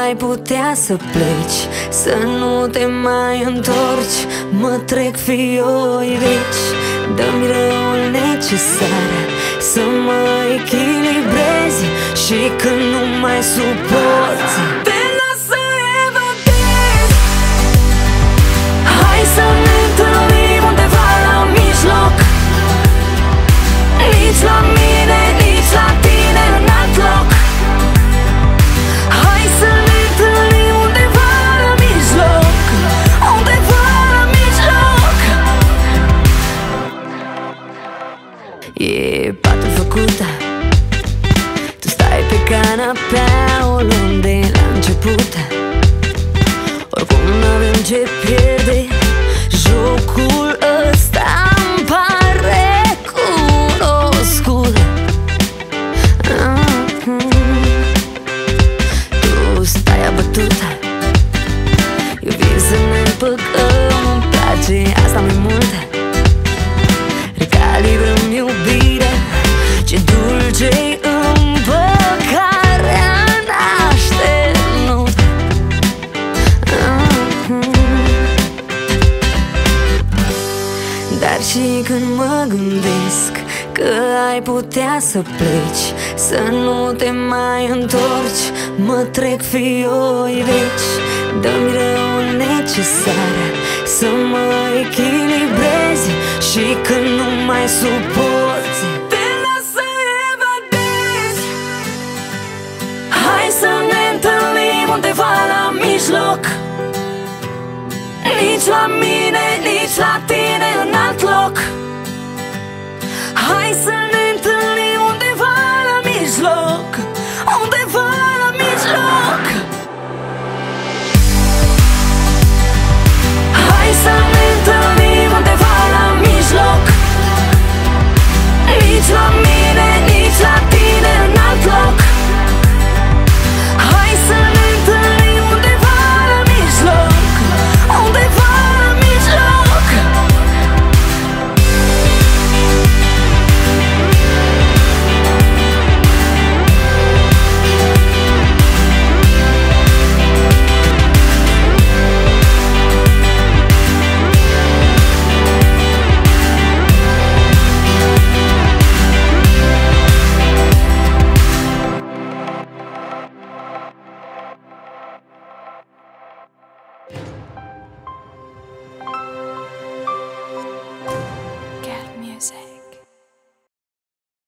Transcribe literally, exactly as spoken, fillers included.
ai putea să pleci, să nu te mai întorci. Mă trec fioi reci, dă-mi răul necesar să mă echilibrezi. Și când nu mai suporți, te las să evadezi. Hai să ne întâlnim undeva la mijloc, nici la mine, nici la tine în alt loc. Hai să ne întâlnim undeva la mijloc, undeva la mijloc. E patul făcută, tu stai pe canapea, o luăm de la început. Oricum n-avem ce pierde, jocul ăsta-mi pare cunoscut. Tu stai abătută, eu vin să ne împăcăm, îmi place asta mai mult. Recalibrăm iubirea, ce dulce-i împăcarea n-așternut. Dar și când mă gândesc că ai putea să pleci, să nu te mai întorci, mă trec fioi reci, dă-mi răul necesar să mă echilibrezi. Și când nu mai suporți, te las să evadezi. Hai să ne întâlnim undeva la mijloc, nici la mine, nici la tine